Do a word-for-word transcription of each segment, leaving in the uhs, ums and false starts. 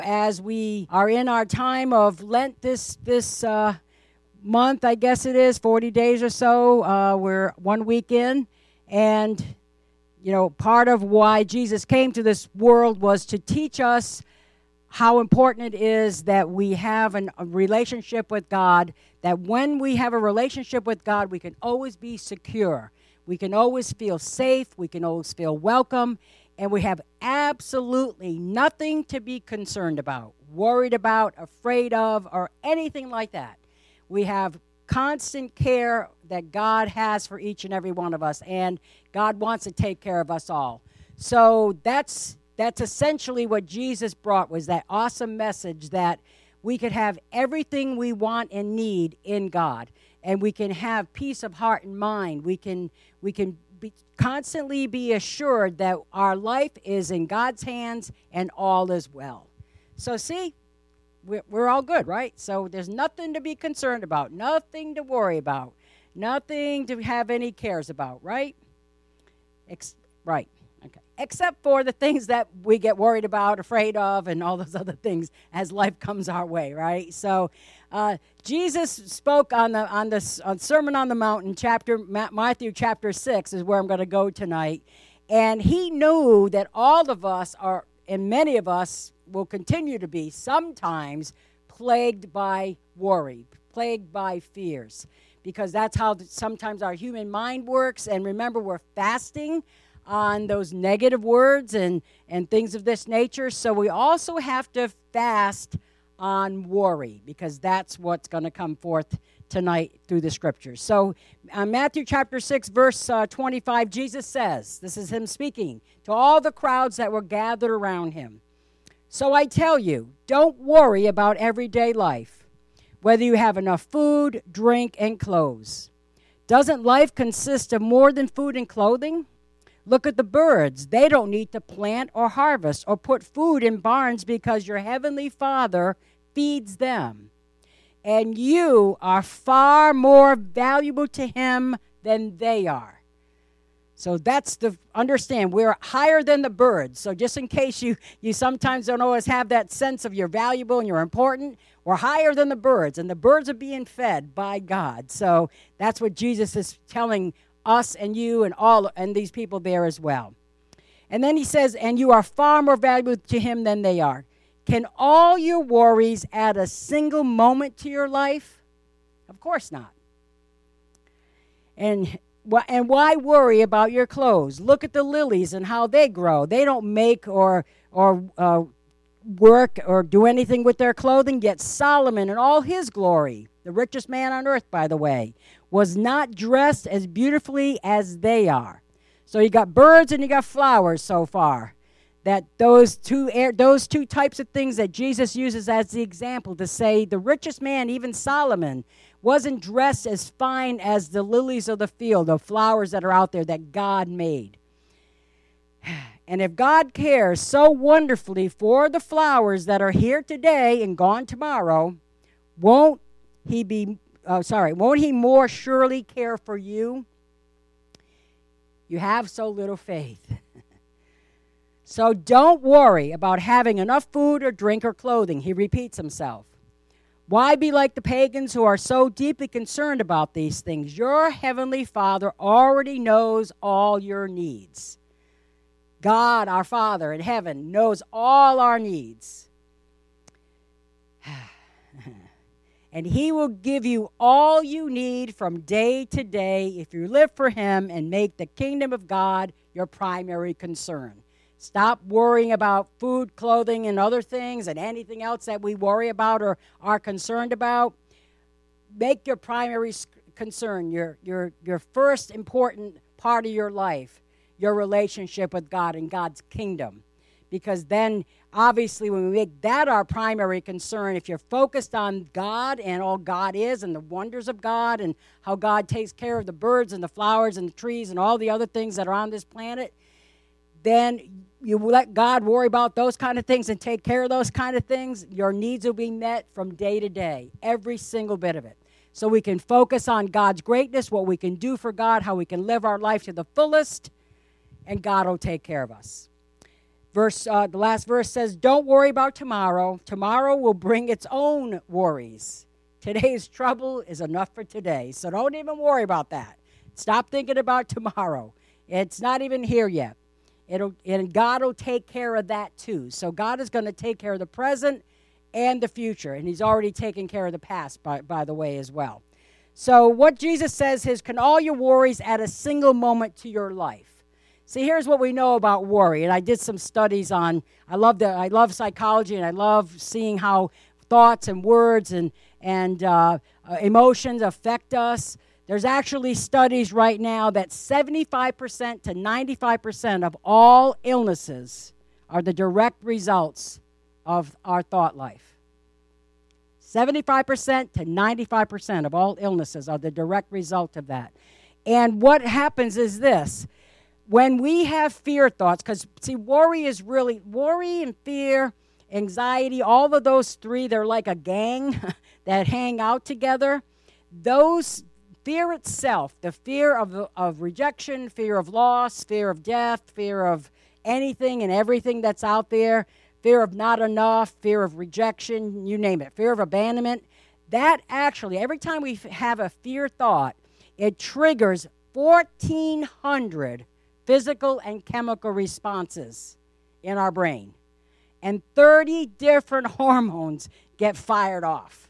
As we are in our time of Lent this this uh, month, I guess it is, forty days or so, uh, we're one week in, and, you know, part of why Jesus came to this world was to teach us how important it is that we have an, a relationship with God, that when we have a relationship with God, we can always be secure. We can always feel safe. We can always feel welcome. And we have absolutely nothing to be concerned about, worried about, afraid of, or anything like that. We have constant care that God has for each and every one of us, and God wants to take care of us all. So that's that's essentially what Jesus brought, was that awesome message that we could have everything we want and need in God, and we can have peace of heart and mind. We can we can be, constantly be assured that our life is in God's hands and all is well. So see, we're, we're all good, right? So there's nothing to be concerned about, nothing to worry about, nothing to have any cares about, right? Ex- right. Okay. Except for the things that we get worried about, afraid of, and all those other things as life comes our way, right? So uh, Jesus spoke on the on the on Sermon on the Mountain, chapter Matthew chapter six is where I'm going to go tonight, and he knew that all of us are, and many of us will continue to be, sometimes plagued by worry, plagued by fears, because that's how sometimes our human mind works. And remember, we're fasting on those negative words and, and things of this nature. So we also have to fast on worry, because that's what's going to come forth tonight through the scriptures. So uh, Matthew chapter six, verse uh, twenty-five, Jesus says, this is him speaking to all the crowds that were gathered around him. So I tell you, don't worry about everyday life, whether you have enough food, drink, and clothes. Doesn't life consist of more than food and clothing? Look at the birds. They don't need to plant or harvest or put food in barns, because your heavenly Father feeds them. And you are far more valuable to him than they are. So that's the, understand, we're higher than the birds. So just in case you, you sometimes don't always have that sense of you're valuable and you're important, we're higher than the birds, and the birds are being fed by God. So that's what Jesus is telling us and you and all and these people there as well. And then he says, and you are far more valuable to him than they are. Can all your worries add a single moment to your life? Of course not. And and why worry about your clothes? Look at the lilies and how they grow. They don't make or or uh, work or do anything with their clothing, yet Solomon in all his glory, the richest man on earth, by the way, was not dressed as beautifully as they are. So you got birds and you got flowers so far. That those two air, those two types of things that Jesus uses as the example to say the richest man, even Solomon, wasn't dressed as fine as the lilies of the field, the flowers that are out there that God made. And if God cares so wonderfully for the flowers that are here today and gone tomorrow, won't he be Oh, sorry, won't he more surely care for you? You have so little faith. So don't worry about having enough food or drink or clothing. He repeats himself. Why be like the pagans who are so deeply concerned about these things? Your heavenly Father already knows all your needs. God, our Father in heaven, knows all our needs. And he will give you all you need from day to day if you live for him and make the kingdom of God your primary concern. Stop worrying about food, clothing, and other things and anything else that we worry about or are concerned about. Make your primary concern, your, your, your first important part of your life, your relationship with God and God's kingdom. Because then, obviously, when we make that our primary concern, if you're focused on God and all God is and the wonders of God and how God takes care of the birds and the flowers and the trees and all the other things that are on this planet, then you let God worry about those kind of things and take care of those kind of things, your needs will be met from day to day, every single bit of it. So we can focus on God's greatness, what we can do for God, how we can live our life to the fullest, and God will take care of us. Verse, uh, the last verse says, don't worry about tomorrow. Tomorrow will bring its own worries. Today's trouble is enough for today, so don't even worry about that. Stop thinking about tomorrow. It's not even here yet. It'll, and God will take care of that too. So God is going to take care of the present and the future, and he's already taken care of the past, by, by the way, as well. So what Jesus says is, can all your worries add a single moment to your life? See, here's what we know about worry, and I did some studies on, I love the, I love psychology, and I love seeing how thoughts and words and, and uh, uh, emotions affect us. There's actually studies right now that seventy-five percent to ninety-five percent of all illnesses are the direct results of our thought life. seventy-five percent to ninety-five percent of all illnesses are the direct result of that. And what happens is this. When we have fear thoughts, because, see, worry is really, worry and fear, anxiety, all of those three, they're like a gang that hang out together. Those, fear itself, the fear of, of rejection, fear of loss, fear of death, fear of anything and everything that's out there, fear of not enough, fear of rejection, you name it, fear of abandonment, that actually, every time we have a fear thought, it triggers fourteen hundred physical and chemical responses in our brain. And thirty different hormones get fired off.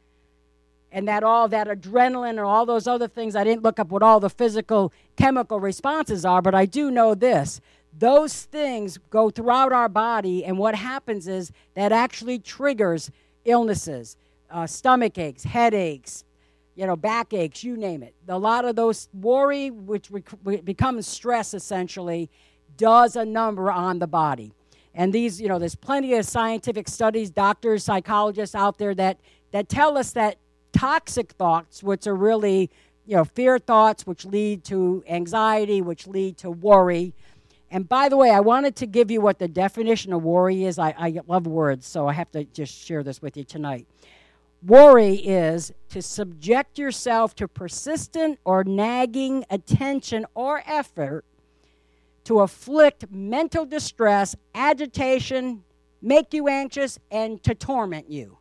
And that all that adrenaline and all those other things, I didn't look up what all the physical chemical responses are, but I do know this. Those things go throughout our body, and what happens is that actually triggers illnesses, uh, stomach aches, headaches, you know, backaches, you name it. A lot of those worry, which rec- becomes stress essentially, does a number on the body. And these, you know, there's plenty of scientific studies, doctors, psychologists out there that, that tell us that toxic thoughts, which are really, you know, fear thoughts, which lead to anxiety, which lead to worry. And by the way, I wanted to give you what the definition of worry is. I, I love words, so I have to just share this with you tonight. Worry is to subject yourself to persistent or nagging attention or effort to afflict mental distress, agitation, make you anxious, and to torment you.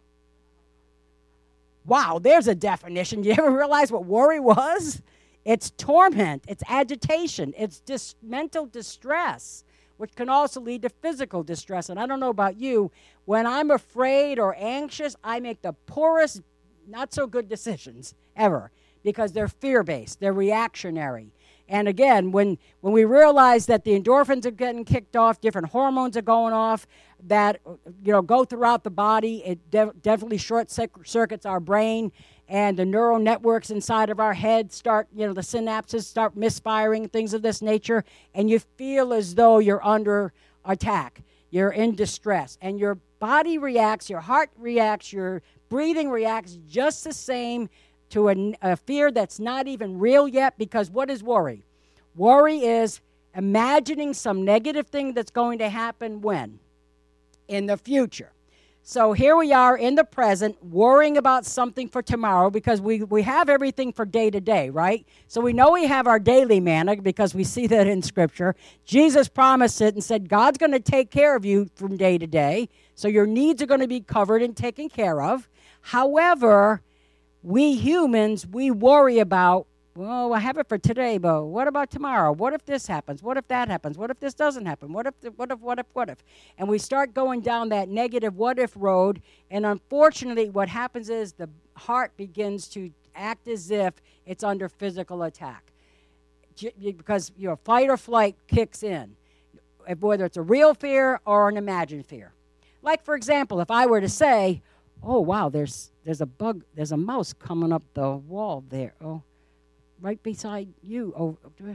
Wow, there's a definition. You ever realize what worry was? It's torment, it's agitation, it's dis- mental distress, which can also lead to physical distress. And I don't know about you, when I'm afraid or anxious, I make the poorest, not so good decisions ever, because they're fear-based, they're reactionary. And again, when, when we realize that the endorphins are getting kicked off, different hormones are going off, that, you know, go throughout the body, it de- definitely short-circuits our brain, and the neural networks inside of our head start, you know, the synapses start misfiring, things of this nature, and you feel as though you're under attack. You're in distress, and your body reacts, your heart reacts, your breathing reacts just the same to a, a fear that's not even real yet, because what is worry? Worry is imagining some negative thing that's going to happen when? In the future. So here we are in the present, worrying about something for tomorrow, because we, we have everything for day to day, right? So we know we have our daily manna because we see that in Scripture. Jesus promised it and said, God's going to take care of you from day to day, so your needs are going to be covered and taken care of. However, we humans, we worry about, well, I have it for today, but what about tomorrow? What if this happens? What if that happens? What if this doesn't happen? What if, what if, what if, what if? And we start going down that negative what if road, and unfortunately what happens is the heart begins to act as if it's under physical attack. Because, you know, fight or flight kicks in, whether it's a real fear or an imagined fear. Like, for example, if I were to say, oh, wow, there's there's a bug, there's a mouse coming up the wall there. Oh, right beside you. Oh,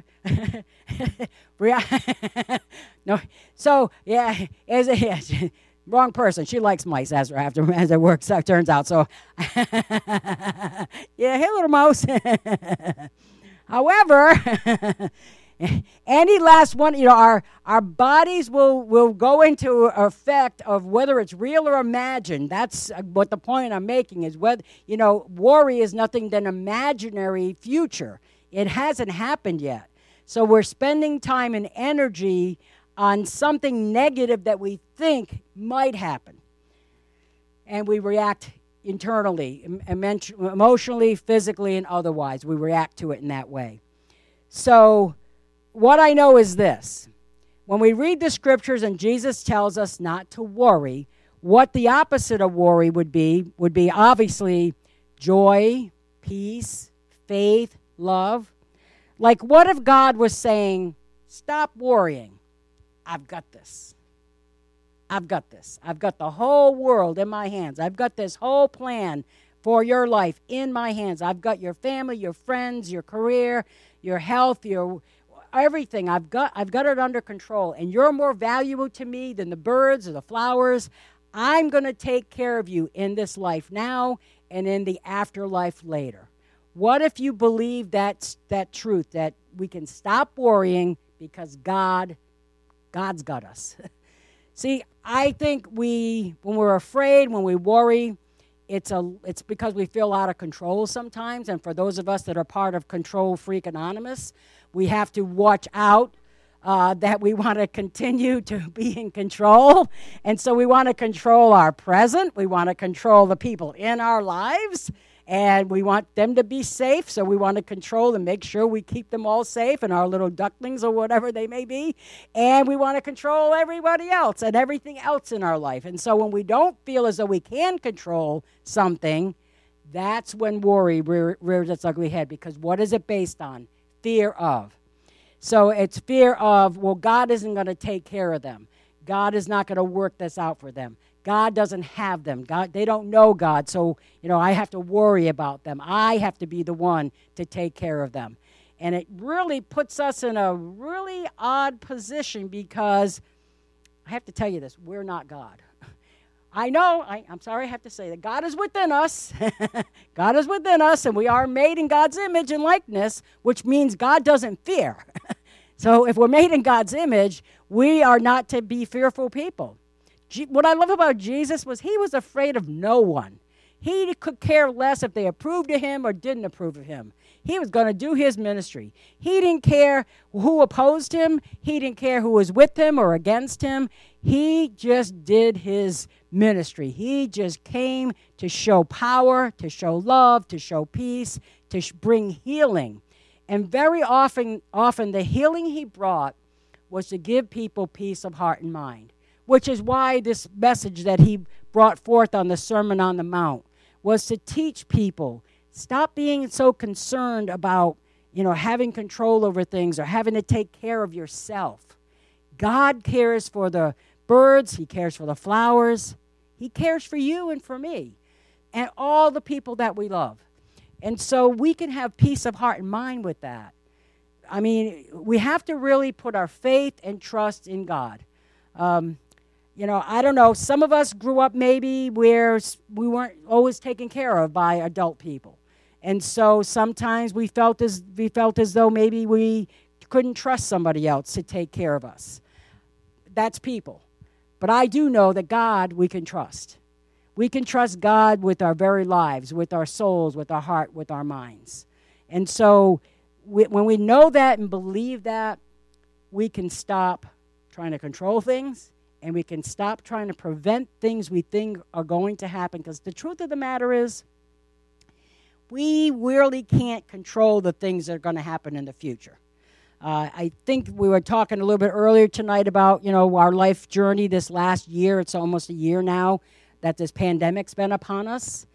no. So, yeah, is it, yeah, wrong person. She likes mice, as, after, as it works out, turns out. So, yeah, hey, little mouse. However, any last one, you know, our our bodies will, will go into effect of whether it's real or imagined. That's what the point I'm making is, whether, you know, worry is nothing than imaginary future. It hasn't happened yet. So we're spending time and energy on something negative that we think might happen. And we react internally, em- emotionally, physically, and otherwise. We react to it in that way. So what I know is this. When we read the scriptures and Jesus tells us not to worry, what the opposite of worry would be, would be obviously joy, peace, faith, love. Like, what if God was saying, stop worrying. I've got this. I've got this. I've got the whole world in my hands. I've got this whole plan for your life in my hands. I've got your family, your friends, your career, your health, your everything. I've got I've got it under control. And you're more valuable to me than the birds or the flowers. I'm going to take care of you in this life now and in the afterlife later. What if you believe that, that truth, that we can stop worrying because God, God's got us? See, I think we, when we're afraid, when we worry, it's a, it's because we feel out of control sometimes. And for those of us that are part of Control Freak Anonymous, we have to watch out uh, that we want to continue to be in control. And so we want to control our present. We want to control the people in our lives. And we want them to be safe, so we want to control and make sure we keep them all safe and our little ducklings or whatever they may be. And we want to control everybody else and everything else in our life. And so when we don't feel as though we can control something, that's when worry rear, rears its ugly head. Because what is it based on? Fear of. So it's fear of, well, God isn't going to take care of them. God is not going to work this out for them. God doesn't have them. God, they don't know God, so, you know, I have to worry about them. I have to be the one to take care of them. And it really puts us in a really odd position because, I have to tell you this, we're not God. I know, I, I'm sorry I have to say that. God is within us. God is within us, and we are made in God's image and likeness, which means God doesn't fear. So if we're made in God's image, we are not to be fearful people. What I love about Jesus was he was afraid of no one. He could care less if they approved of him or didn't approve of him. He was going to do his ministry. He didn't care who opposed him. He didn't care who was with him or against him. He just did his ministry. He just came to show power, to show love, to show peace, to sh- bring healing. And very often, often the healing he brought was to give people peace of heart and mind. Which is why this message that he brought forth on the Sermon on the Mount was to teach people, stop being so concerned about, you know, having control over things or having to take care of yourself. God cares for the birds. He cares for the flowers. He cares for you and for me and all the people that we love. And so we can have peace of heart and mind with that. I mean, we have to really put our faith and trust in God. Um, You know, I don't know, some of us grew up maybe where we weren't always taken care of by adult people. And so sometimes we felt as we felt as though maybe we couldn't trust somebody else to take care of us. That's people. But I do know that God we can trust. We can trust God with our very lives, with our souls, with our heart, with our minds. And so we, when we know that and believe that, we can stop trying to control things. And we can stop trying to prevent things we think are going to happen. Because the truth of the matter is, we really can't control the things that are going to happen in the future. Uh, I think we were talking a little bit earlier tonight about, you know, our life journey this last year. It's almost a year now that this pandemic's been upon us.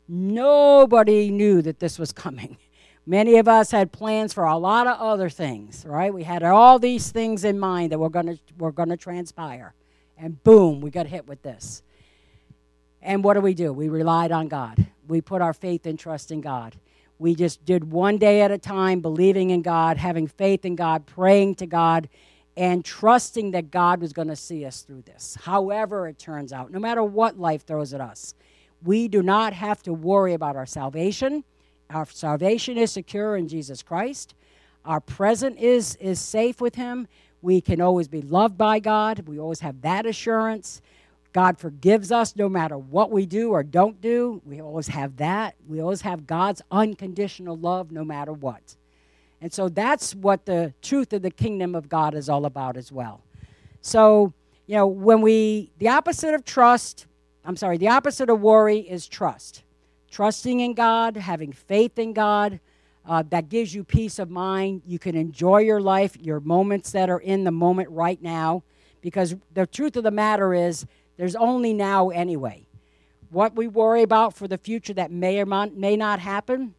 Nobody knew that this was coming. Many of us had plans for a lot of other things, right? We had all these things in mind that were going to were going to transpire. And boom, we got hit with this. And what do we do? We relied on God. We put our faith and trust in God. We just did one day at a time, believing in God, having faith in God, praying to God, and trusting that God was going to see us through this, however it turns out, no matter what life throws at us. We do not have to worry about our salvation. Our salvation is secure in Jesus Christ. Our present is, is safe with him. We can always be loved by God. We always have that assurance. God forgives us no matter what we do or don't do. We always have that. We always have God's unconditional love no matter what. And so that's what the truth of the kingdom of God is all about as well. So, you know, when we, the opposite of trust, I'm sorry, the opposite of worry is trust. Trusting in God, having faith in God, uh, that gives you peace of mind. You can enjoy your life, your moments that are in the moment right now, because the truth of the matter is there's only now anyway. What we worry about for the future that may or may not happen,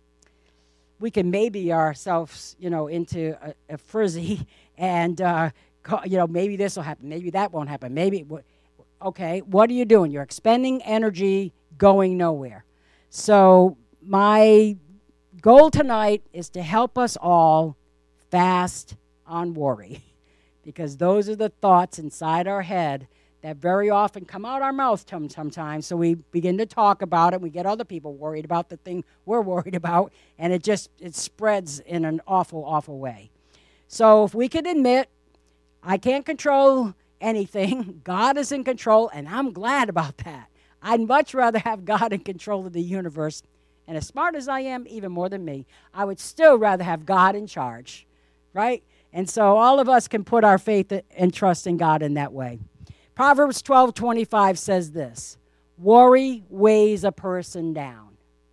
we can maybe ourselves, you know, into a, a frizzy and, uh, you know, maybe this will happen, maybe that won't happen, maybe, okay, what are you doing? You're expending energy going nowhere. So my goal tonight is to help us all fast on worry, because those are the thoughts inside our head that very often come out our mouth sometimes. So we begin to talk about it. We get other people worried about the thing we're worried about, and it just it spreads in an awful, awful way. So if we can admit, I can't control anything, God is in control, and I'm glad about that. I'd much rather have God in control of the universe, and as smart as I am, even more than me, I would still rather have God in charge, right? And so all of us can put our faith and trust in God in that way. Proverbs twelve twenty-five says this: worry weighs a person down.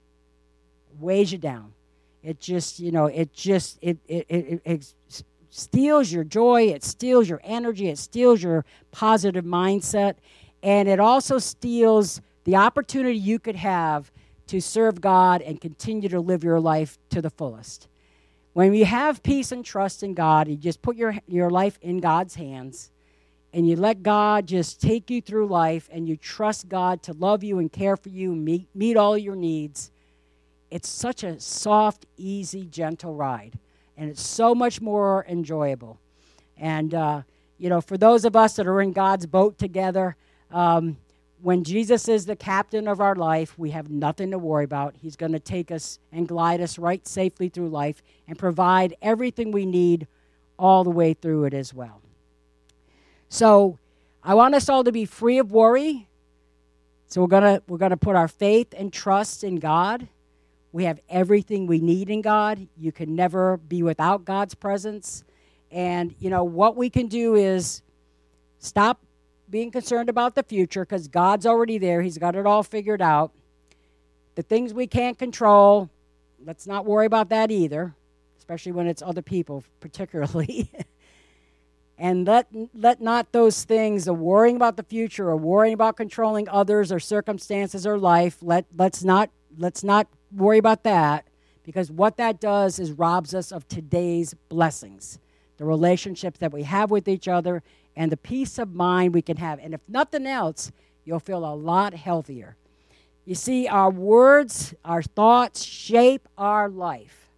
Weighs you down. It just, you know, it just, it, it, it, it steals your joy, it steals your energy, it steals your positive mindset, and it also steals the opportunity you could have to serve God and continue to live your life to the fullest. When you have peace and trust in God, you just put your, your life in God's hands, and you let God just take you through life, and you trust God to love you and care for you and meet, meet all your needs. It's such a soft, easy, gentle ride, and it's so much more enjoyable. And, uh, you know, for those of us that are in God's boat together, um, when Jesus is the captain of our life, we have nothing to worry about. He's going to take us and glide us right safely through life and provide everything we need all the way through it as well. So I want us all to be free of worry. So we're gonna we're gonna put our faith and trust in God. We have everything we need in God. You can never be without God's presence. And you know what we can do is stop being concerned about the future, because God's already there. He's got it all figured out. The things we can't control, let's not worry about that either, especially when it's other people particularly. And let let not those things of worrying about the future or worrying about controlling others or circumstances or life, let, let's not let's not worry about that, because what that does is robs us of today's blessings, the relationships that we have with each other, and the peace of mind we can have. And if nothing else, you'll feel a lot healthier. You see, our words, our thoughts shape our life.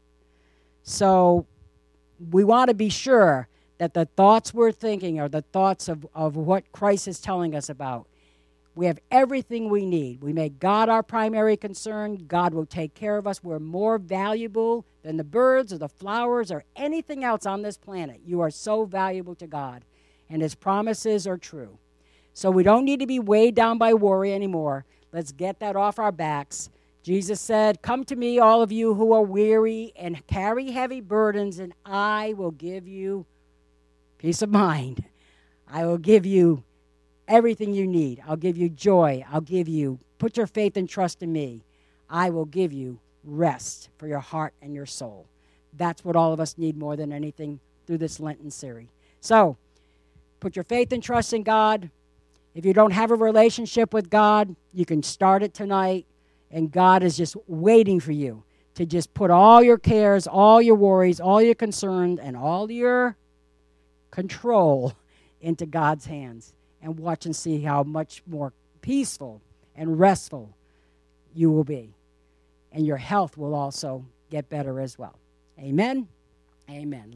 So we want to be sure that the thoughts we're thinking are the thoughts of, of what Christ is telling us about. We have everything we need. We make God our primary concern. God will take care of us. We're more valuable than the birds or the flowers or anything else on this planet. You are so valuable to God, and His promises are true. So we don't need to be weighed down by worry anymore. Let's get that off our backs. Jesus said, "Come to me, all of you who are weary and carry heavy burdens, and I will give you peace of mind. I will give you everything you need. I'll give you joy. I'll give you, put your faith and trust in me. I will give you rest for your heart and your soul." That's what all of us need more than anything through this Lenten series. So, put your faith and trust in God. If you don't have a relationship with God, you can start it tonight, and God is just waiting for you to just put all your cares, all your worries, all your concerns, and all your control into God's hands, and watch and see how much more peaceful and restful you will be. And your health will also get better as well. Amen? Amen.